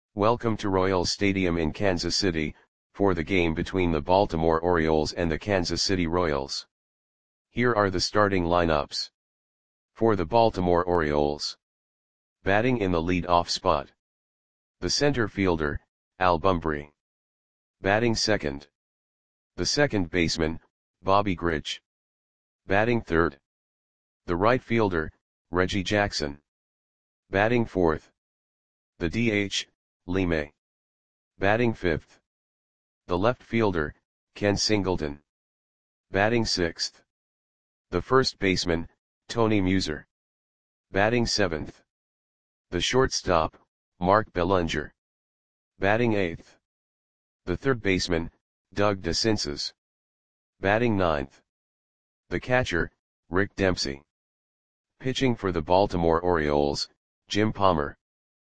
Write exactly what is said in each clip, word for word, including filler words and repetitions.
Welcome to Royals Stadium in Kansas City, for the game between the Baltimore Orioles and the Kansas City Royals. Here are the starting lineups. For the Baltimore Orioles. Batting in the lead-off spot. The center fielder, Al Bumbry. Batting second. The second baseman, Bobby Grich. Batting third. The right fielder, Reggie Jackson. Batting fourth. The D H, Lee May. Batting fifth. The left fielder, Ken Singleton. Batting sixth. The first baseman, Tony Muser. Batting seventh. The shortstop, Mark Belanger. Batting eighth. The third baseman, Doug DeCinces. Batting ninth. The catcher, Rick Dempsey. Pitching for the Baltimore Orioles, Jim Palmer.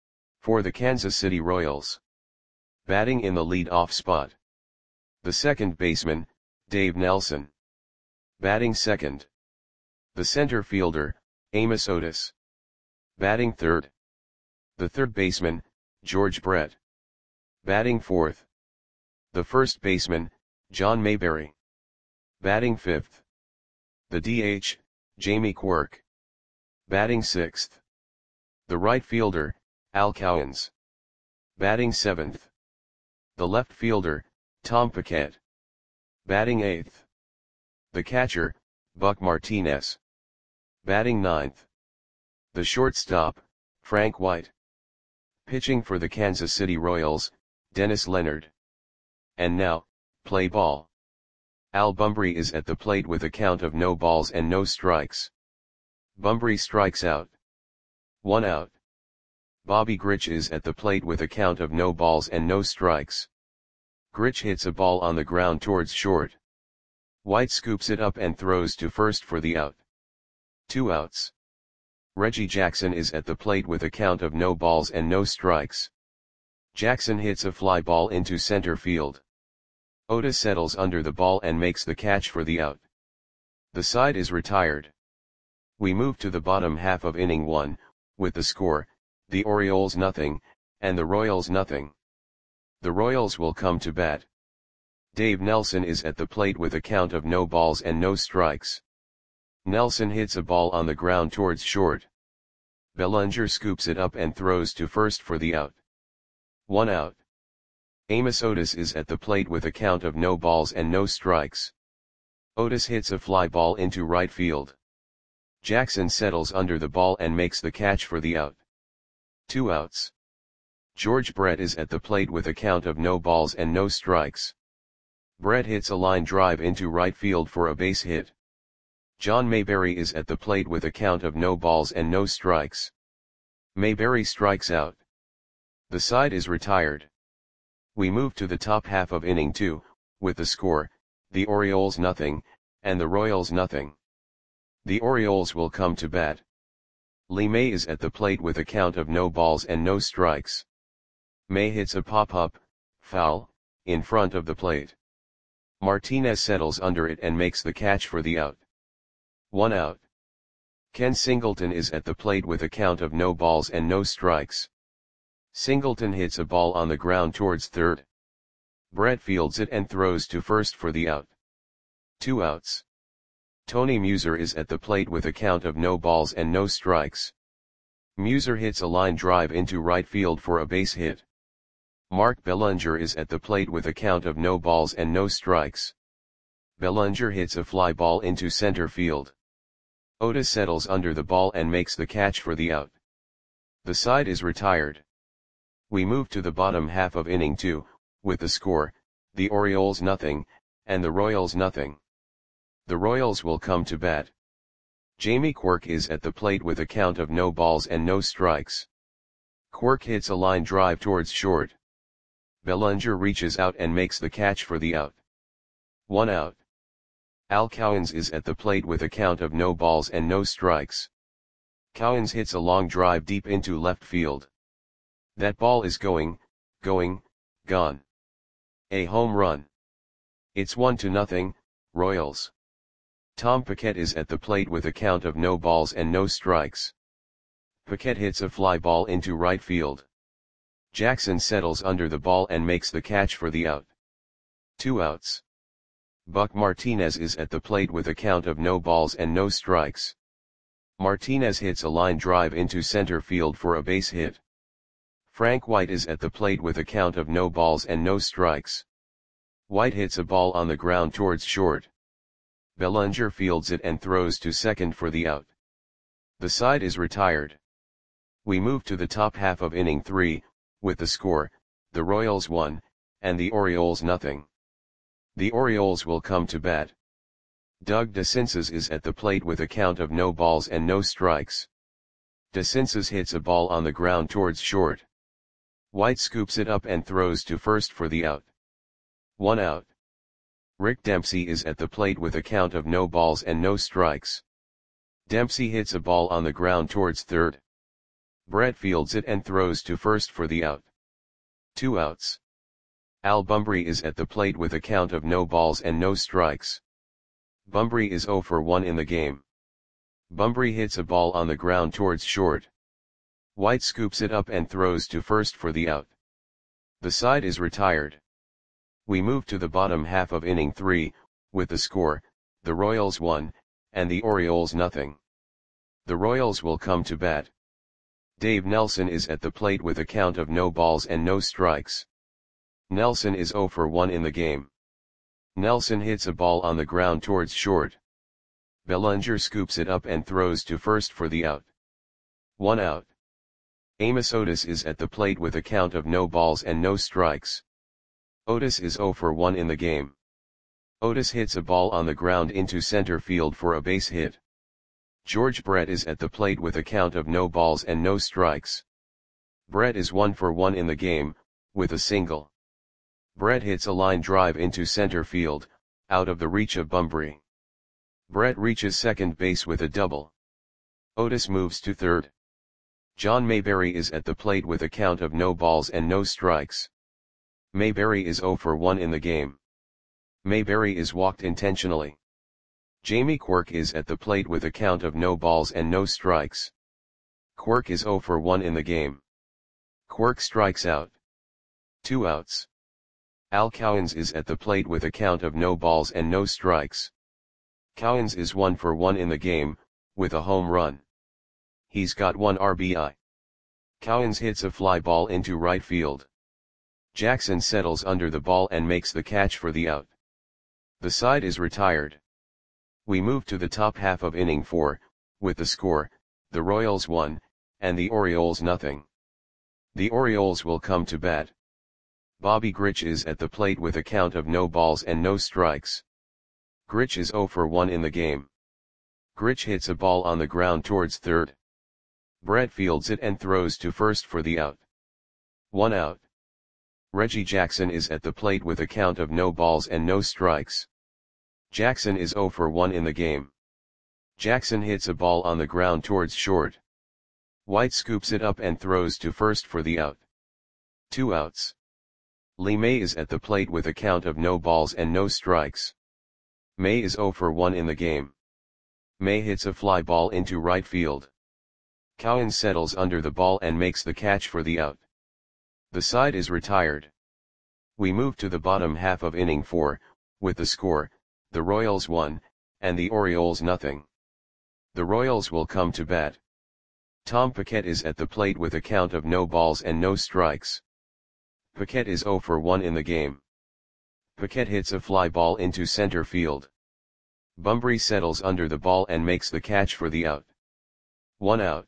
For the Kansas City Royals. Batting in the lead-off spot. The second baseman, Dave Nelson. Batting second. The center fielder, Amos Otis. Batting third. The third baseman, George Brett. Batting fourth. The first baseman, John Mayberry. Batting fifth. The D H, Jamie Quirk. Batting sixth. The right fielder, Al Cowens. Batting seventh. The left fielder, Tom Paquette. Batting eighth. The catcher, Buck Martinez. Batting ninth. The shortstop, Frank White. Pitching for the Kansas City Royals, Dennis Leonard. And now, play ball. Al Bumbry is at the plate with a count of no balls and no strikes. Bumbry strikes out. One out. Bobby Grich is at the plate with a count of no balls and no strikes. Grich hits a ball on the ground towards short. White scoops it up and throws to first for the out. Two outs. Reggie Jackson is at the plate with a count of no balls and no strikes. Jackson hits a fly ball into center field. Otis settles under the ball and makes the catch for the out. The side is retired. We move to the bottom half of inning one, with the score, the Orioles nothing, and the Royals nothing. The Royals will come to bat. Dave Nelson is at the plate with a count of no balls and no strikes. Nelson hits a ball on the ground towards short. Belanger scoops it up and throws to first for the out. One out. Amos Otis is at the plate with a count of no balls and no strikes. Otis hits a fly ball into right field. Jackson settles under the ball and makes the catch for the out. Two outs. George Brett is at the plate with a count of no balls and no strikes. Brett hits a line drive into right field for a base hit. John Mayberry is at the plate with a count of no balls and no strikes. Mayberry strikes out. The side is retired. We move to the top half of inning two, with the score, the Orioles nothing, and the Royals nothing. The Orioles will come to bat. Lee May is at the plate with a count of no balls and no strikes. May hits a pop-up, foul, in front of the plate. Martinez settles under it and makes the catch for the out. One out. Ken Singleton is at the plate with a count of no balls and no strikes. Singleton hits a ball on the ground towards third. Brett fields it and throws to first for the out. Two outs. Tony Muser is at the plate with a count of no balls and no strikes. Muser hits a line drive into right field for a base hit. Mark Belanger is at the plate with a count of no balls and no strikes. Belanger hits a fly ball into center field. Otis settles under the ball and makes the catch for the out. The side is retired. We move to the bottom half of inning two, with the score, the Orioles nothing, and the Royals nothing. The Royals will come to bat. Jamie Quirk is at the plate with a count of no balls and no strikes. Quirk hits a line drive towards short. Belanger reaches out and makes the catch for the out. One out. Al Cowens is at the plate with a count of no balls and no strikes. Cowens hits a long drive deep into left field. That ball is going, going, gone. A home run. It's one to nothing, Royals. Tom Paquette is at the plate with a count of no balls and no strikes. Paquette hits a fly ball into right field. Jackson settles under the ball and makes the catch for the out. Two outs. Buck Martinez is at the plate with a count of no balls and no strikes. Martinez hits a line drive into center field for a base hit. Frank White is at the plate with a count of no balls and no strikes. White hits a ball on the ground towards short. Bellinger fields it and throws to second for the out. The side is retired. We move to the top half of inning three, with the score, the Royals one, and the Orioles nothing. The Orioles will come to bat. Doug DeCinces is at the plate with a count of no balls and no strikes. DeCinces hits a ball on the ground towards short. White scoops it up and throws to first for the out. One out. Rick Dempsey is at the plate with a count of no balls and no strikes. Dempsey hits a ball on the ground towards third. Brett fields it and throws to first for the out. Two outs. Al Bumbry is at the plate with a count of no balls and no strikes. Bumbry is oh for one in the game. Bumbry hits a ball on the ground towards short. White scoops it up and throws to first for the out. The side is retired. We move to the bottom half of inning three, with the score, the Royals one, and the Orioles nothing. The Royals will come to bat. Dave Nelson is at the plate with a count of no balls and no strikes. Nelson is oh for one in the game. Nelson hits a ball on the ground towards short. Bellinger scoops it up and throws to first for the out. One out. Amos Otis is at the plate with a count of no balls and no strikes. Otis is oh for one in the game. Otis hits a ball on the ground into center field for a base hit. George Brett is at the plate with a count of no balls and no strikes. Brett is one for one in the game, with a single. Brett hits a line drive into center field, out of the reach of Bumbry. Brett reaches second base with a double. Otis moves to third. John Mayberry is at the plate with a count of no balls and no strikes. Mayberry is oh for one in the game. Mayberry is walked intentionally. Jamie Quirk is at the plate with a count of no balls and no strikes. Quirk is oh for one in the game. Quirk strikes out. Two outs. Al Cowens is at the plate with a count of no balls and no strikes. Cowens is one for one in the game, with a home run. He's got one R B I. Cowens hits a fly ball into right field. Jackson settles under the ball and makes the catch for the out. The side is retired. We move to the top half of inning four, with the score, the Royals one, and the Orioles nothing. The Orioles will come to bat. Bobby Grich is at the plate with a count of no balls and no strikes. Grich is oh for one in the game. Grich hits a ball on the ground towards third. Brett fields it and throws to first for the out. One out. Reggie Jackson is at the plate with a count of no balls and no strikes. Jackson is oh for one in the game. Jackson hits a ball on the ground towards short. White scoops it up and throws to first for the out. Two outs. Lee May is at the plate with a count of no balls and no strikes. May is oh for one in the game. May hits a fly ball into right field. Cowens settles under the ball and makes the catch for the out. The side is retired. We move to the bottom half of inning four, with the score, the Royals one, and the Orioles nothing. The Royals will come to bat. Tom Paquette is at the plate with a count of no balls and no strikes. Paquette is oh for one in the game. Paquette hits a fly ball into center field. Bumbry settles under the ball and makes the catch for the out. One out.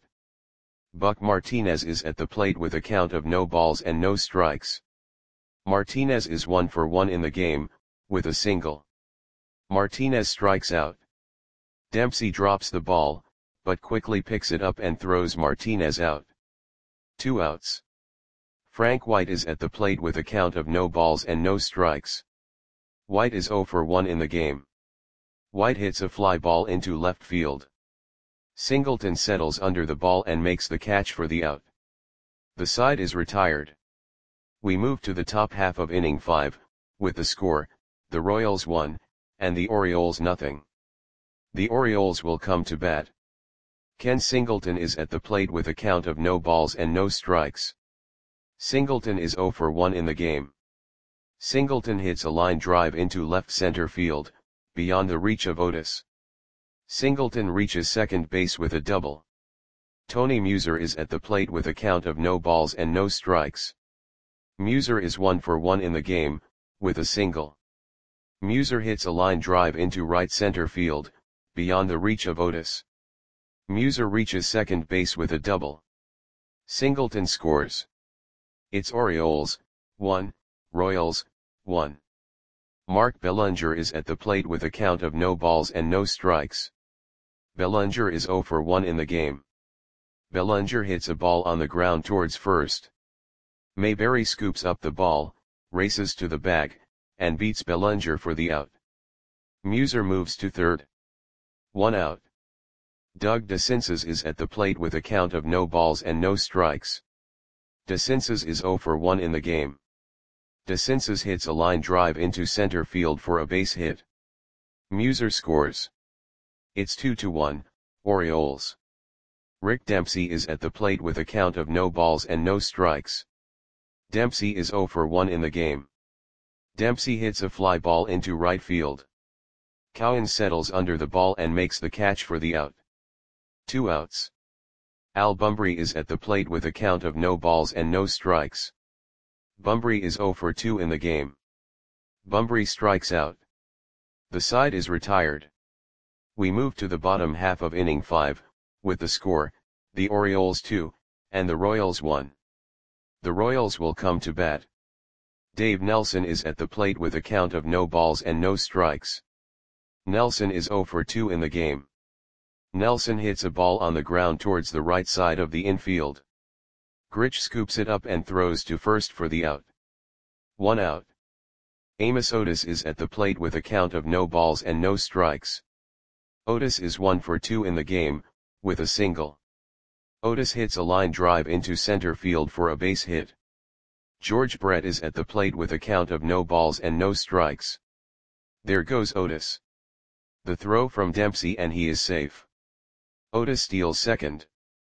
Buck Martinez is at the plate with a count of no balls and no strikes. Martinez is one for one in the game, with a single. Martinez strikes out. Dempsey drops the ball, but quickly picks it up and throws Martinez out. Two outs. Frank White is at the plate with a count of no balls and no strikes. White is oh for one in the game. White hits a fly ball into left field. Singleton settles under the ball and makes the catch for the out. The side is retired. We move to the top half of inning five, with the score, the Royals one, and the Orioles nothing. The Orioles will come to bat. Ken Singleton is at the plate with a count of no balls and no strikes. Singleton is zero for one in the game. Singleton hits a line drive into left center field, beyond the reach of Otis. Singleton reaches second base with a double. Tony Muser is at the plate with a count of no balls and no strikes. Muser is one for one in the game, with a single. Muser hits a line drive into right center field, beyond the reach of Otis. Muser reaches second base with a double. Singleton scores. It's Orioles, one, Royals, one. Mark Bellinger is at the plate with a count of no balls and no strikes. Bellinger is zero for one in the game. Bellinger hits a ball on the ground towards first. Mayberry scoops up the ball, races to the bag, and beats Bellinger for the out. Muser moves to third. One out. Doug DeCinces is at the plate with a count of no balls and no strikes. DeCinces is zero for one in the game. DeCinces hits a line drive into center field for a base hit. Muser scores. It's two to one, Orioles. Rick Dempsey is at the plate with a count of no balls and no strikes. Dempsey is zero for one in the game. Dempsey hits a fly ball into right field. Cowan settles under the ball and makes the catch for the out. Two outs. Al Bumbry is at the plate with a count of no balls and no strikes. Bumbry is zero for two in the game. Bumbry strikes out. The side is retired. We move to the bottom half of inning five, with the score, the Orioles two, and the Royals one. The Royals will come to bat. Dave Nelson is at the plate with a count of no balls and no strikes. Nelson is zero for two in the game. Nelson hits a ball on the ground towards the right side of the infield. Grich scoops it up and throws to first for the out. One out. Amos Otis is at the plate with a count of no balls and no strikes. Otis is one for two in the game, with a single. Otis hits a line drive into center field for a base hit. George Brett is at the plate with a count of no balls and no strikes. There goes Otis. The throw from Dempsey and he is safe. Otis steals second.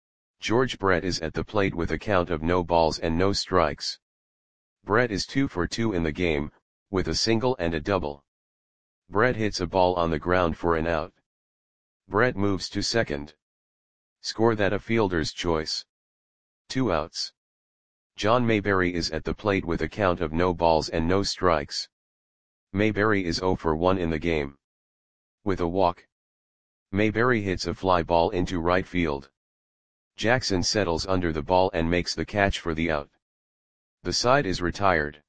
George Brett is at the plate with a count of no balls and no strikes. Brett is two for two in the game, with a single and a double. Brett hits a ball on the ground for an out. Brett moves to second. Score that a fielder's choice. Two outs. John Mayberry is at the plate with a count of no balls and no strikes. Mayberry is zero for one in the game. With a walk. Mayberry hits a fly ball into right field. Jackson settles under the ball and makes the catch for the out. The side is retired.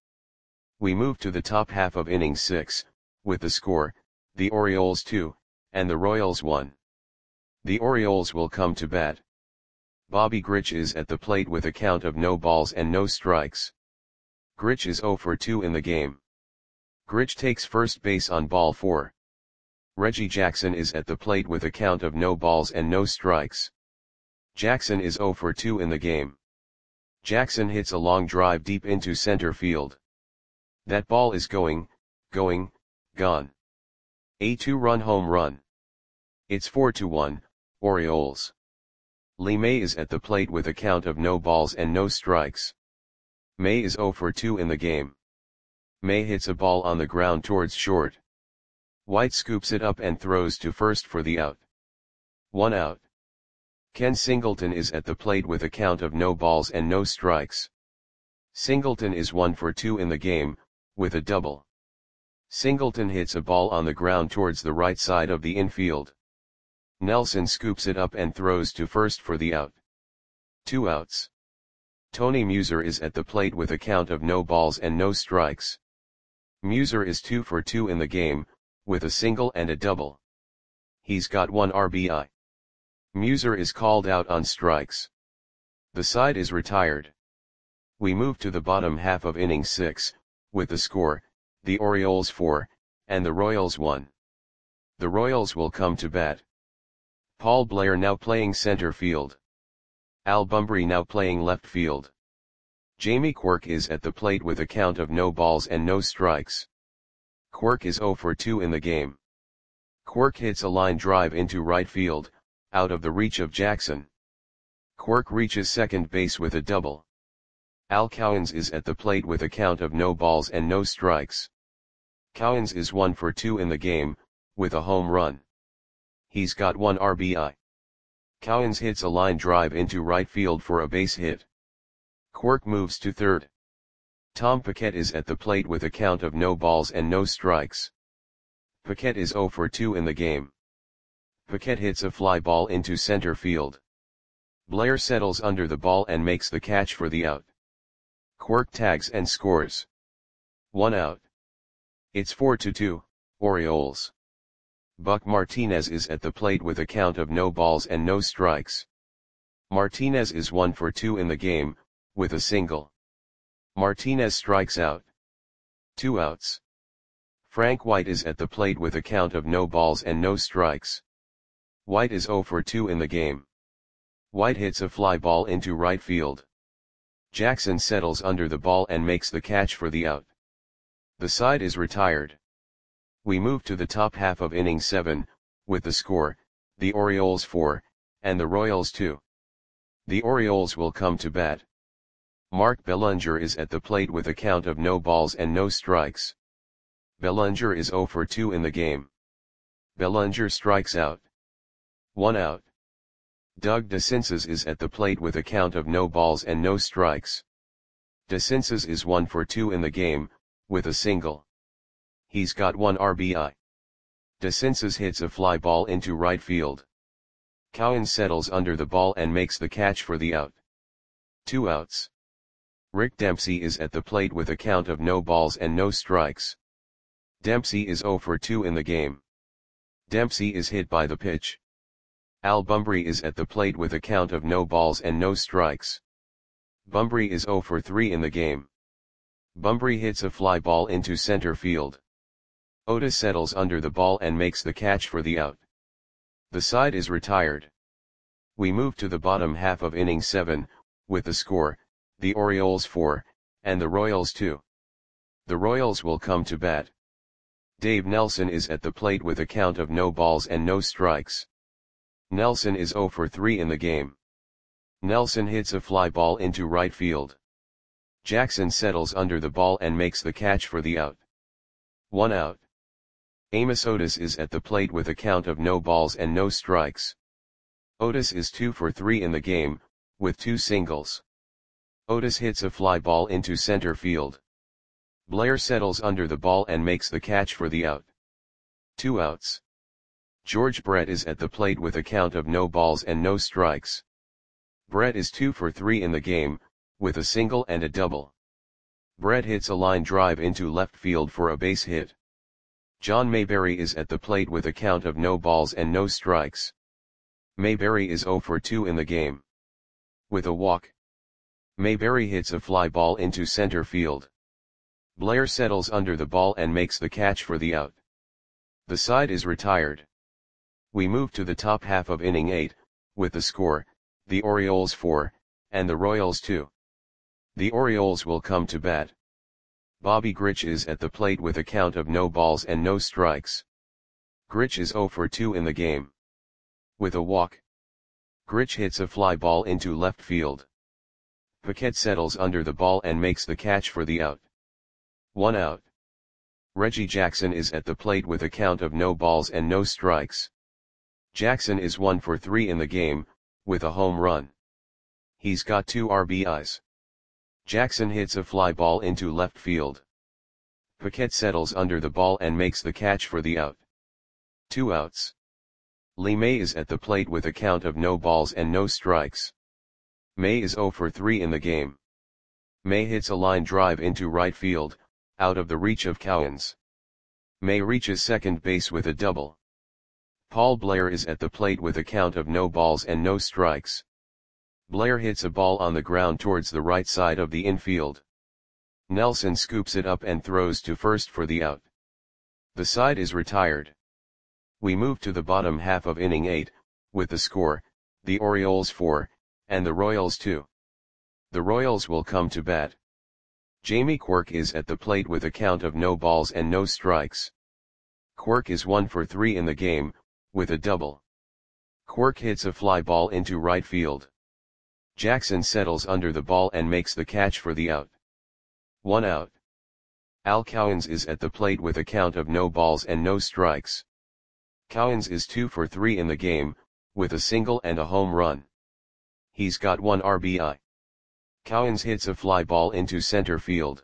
We move to the top half of inning six, with the score, the Orioles two, and the Royals one. The Orioles will come to bat. Bobby Grich is at the plate with a count of no balls and no strikes. Grich is zero for two in the game. Grich takes first base on ball four. Reggie Jackson is at the plate with a count of no balls and no strikes. Jackson is zero for two in the game. Jackson hits a long drive deep into center field. That ball is going, going, gone. A two-run home run. It's four to one, Orioles. Lee May is at the plate with a count of no balls and no strikes. May is zero for two in the game. May hits a ball on the ground towards short. White scoops it up and throws to first for the out. One out. Ken Singleton is at the plate with a count of no balls and no strikes. Singleton is one for two in the game, with a double. Singleton hits a ball on the ground towards the right side of the infield. Nelson scoops it up and throws to first for the out. Two outs. Tony Muser is at the plate with a count of no balls and no strikes. Muser is two for two in the game, with a single and a double. He's got one R B I. Muser is called out on strikes. The side is retired. We move to the bottom half of inning six, with the score, the Orioles four, and the Royals one. The Royals will come to bat. Paul Blair now playing center field. Al Bumbry now playing left field. Jamie Quirk is at the plate with a count of no balls and no strikes. Quirk is zero for two in the game. Quirk hits a line drive into right field, out of the reach of Jackson. Quirk reaches second base with a double. Al Cowens is at the plate with a count of no balls and no strikes. Cowens is one for two in the game, with a home run. He's got one R B I. Cowens hits a line drive into right field for a base hit. Quirk moves to third. Tom Paquette is at the plate with a count of no balls and no strikes. Paquette is zero for two in the game. Paquette hits a fly ball into center field. Blair settles under the ball and makes the catch for the out. Quirk tags and scores. One out. It's four to two, Orioles. Buck Martinez is at the plate with a count of no balls and no strikes. Martinez is one for two in the game, with a single. Martinez strikes out. Two outs. Frank White is at the plate with a count of no balls and no strikes. White is zero for two in the game. White hits a fly ball into right field. Jackson settles under the ball and makes the catch for the out. The side is retired. We move to the top half of inning seven, with the score, the Orioles four, and the Royals two. The Orioles will come to bat. Mark Bellinger is at the plate with a count of no balls and no strikes. Bellinger is zero for two in the game. Bellinger strikes out. One out. Doug DeCinces is at the plate with a count of no balls and no strikes. DeCinces is one for two in the game, with a single. He's got one R B I. DeCinces hits a fly ball into right field. Cowens settles under the ball and makes the catch for the out. Two outs. Rick Dempsey is at the plate with a count of no balls and no strikes. Dempsey is zero for two in the game. Dempsey is hit by the pitch. Al Bumbry is at the plate with a count of no balls and no strikes. Bumbry is zero for three in the game. Bumbry hits a fly ball into center field. Otis settles under the ball and makes the catch for the out. The side is retired. We move to the bottom half of inning seven, with the score, the Orioles four, and the Royals two. The Royals will come to bat. Dave Nelson is at the plate with a count of no balls and no strikes. Nelson is zero for three in the game. Nelson hits a fly ball into right field. Jackson settles under the ball and makes the catch for the out. One out. Amos Otis is at the plate with a count of no balls and no strikes. Otis is two for three in the game, with two singles. Otis hits a fly ball into center field. Blair settles under the ball and makes the catch for the out. Two outs. George Brett is at the plate with a count of no balls and no strikes. Brett is two for three in the game, with a single and a double. Brett hits a line drive into left field for a base hit. John Mayberry is at the plate with a count of no balls and no strikes. Mayberry is zero for two in the game. With a walk. Mayberry hits a fly ball into center field. Blair settles under the ball and makes the catch for the out. The side is retired. We move to the top half of inning eight, with the score, the Orioles four, and the Royals two. The Orioles will come to bat. Bobby Grich is at the plate with a count of no balls and no strikes. Grich is zero for two in the game. With a walk. Grich hits a fly ball into left field. Paquette settles under the ball and makes the catch for the out. One out. Reggie Jackson is at the plate with a count of no balls and no strikes. Jackson is one for three in the game, with a home run. He's got two R B Is. Jackson hits a fly ball into left field. Paquette settles under the ball and makes the catch for the out. Two outs. Lee May is at the plate with a count of no balls and no strikes. May is zero for three in the game. May hits a line drive into right field, out of the reach of Cowens. May reaches second base with a double. Paul Blair is at the plate with a count of no balls and no strikes. Blair hits a ball on the ground towards the right side of the infield. Nelson scoops it up and throws to first for the out. The side is retired. We move to the bottom half of inning eight, with the score, the Orioles four, and the Royals two. The Royals will come to bat. Jamie Quirk is at the plate with a count of no balls and no strikes. Quirk is one for three in the game, with a double. Quirk hits a fly ball into right field. Jackson settles under the ball and makes the catch for the out. One out. Al Cowens is at the plate with a count of no balls and no strikes. Cowens is two for three in the game, with a single and a home run. He's got one R B I. Cowens hits a fly ball into center field.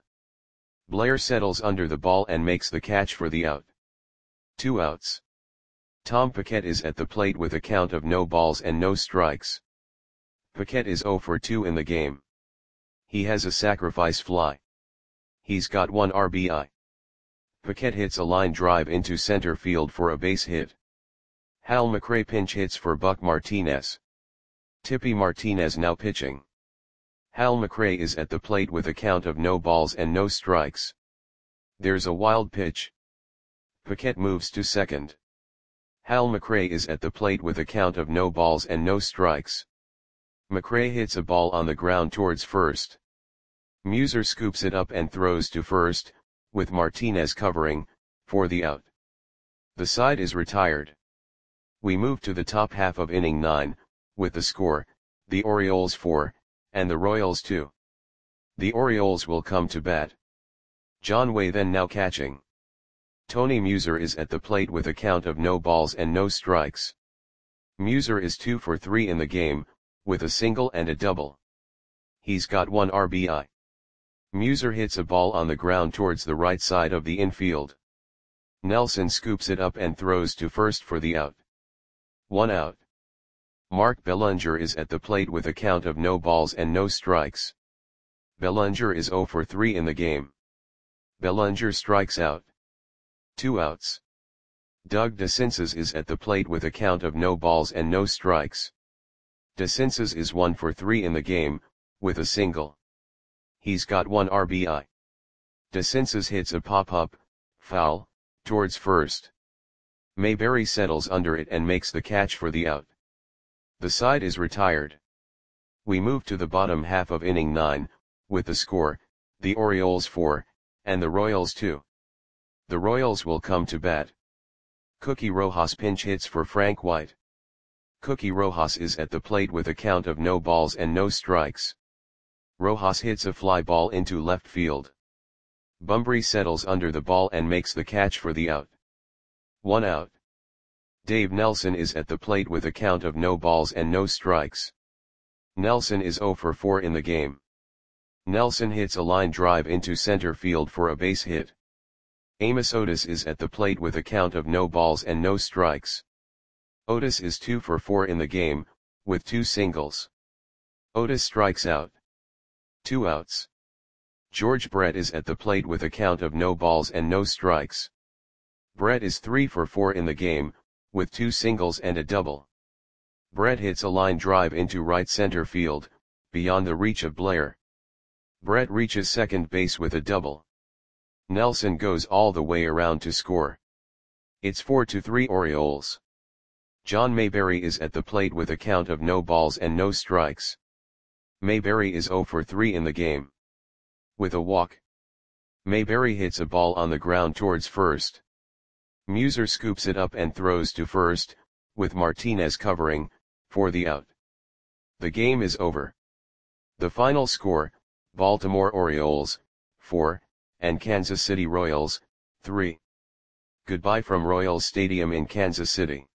Blair settles under the ball and makes the catch for the out. Two outs. Tom Paquette is at the plate with a count of no balls and no strikes. Paquette is zero for two in the game. He has a sacrifice fly. He's got one R B I. Paquette hits a line drive into center field for a base hit. Hal McRae pinch hits for Buck Martinez. Tippy Martinez now pitching. Hal McRae is at the plate with a count of no balls and no strikes. There's a wild pitch. Paquette moves to second. Hal McRae is at the plate with a count of no balls and no strikes. McRae hits a ball on the ground towards first. Muser scoops it up and throws to first, with Martinez covering, for the out. The side is retired. We move to the top half of inning nine, with the score, the Orioles four, and the Royals two. The Orioles will come to bat. John Way then now catching. Tony Muser is at the plate with a count of no balls and no strikes. Muser is two for three in the game, with a single and a double. He's got one R B I. Muser hits a ball on the ground towards the right side of the infield. Nelson scoops it up and throws to first for the out. One out. Mark Bellinger is at the plate with a count of no balls and no strikes. Bellinger is zero for three in the game. Bellinger strikes out. Two outs. Doug DeCinces is at the plate with a count of no balls and no strikes. DeCinces is one for three in the game, with a single. He's got one R B I. DeCinces hits a pop-up, foul, towards first. Mayberry settles under it and makes the catch for the out. The side is retired. We move to the bottom half of inning nine, with the score, the Orioles four, and the Royals two. The Royals will come to bat. Cookie Rojas pinch hits for Frank White. Cookie Rojas is at the plate with a count of no balls and no strikes. Rojas hits a fly ball into left field. Bumbry settles under the ball and makes the catch for the out. One out. Dave Nelson is at the plate with a count of no balls and no strikes. Nelson is zero for four in the game. Nelson hits a line drive into center field for a base hit. Amos Otis is at the plate with a count of no balls and no strikes. Otis is two for four in the game, with two singles. Otis strikes out. Two outs. George Brett is at the plate with a count of no balls and no strikes. Brett is three for four in the game, with two singles and a double. Brett hits a line drive into right center field, beyond the reach of Blair. Brett reaches second base with a double. Nelson goes all the way around to score. It's four to three Orioles. John Mayberry is at the plate with a count of no balls and no strikes. Mayberry is zero for three in the game. With a walk. Mayberry hits a ball on the ground towards first. Muser scoops it up and throws to first, with Martinez covering, for the out. The game is over. The final score, Baltimore Orioles, four, and Kansas City Royals, three. Goodbye from Royals Stadium in Kansas City.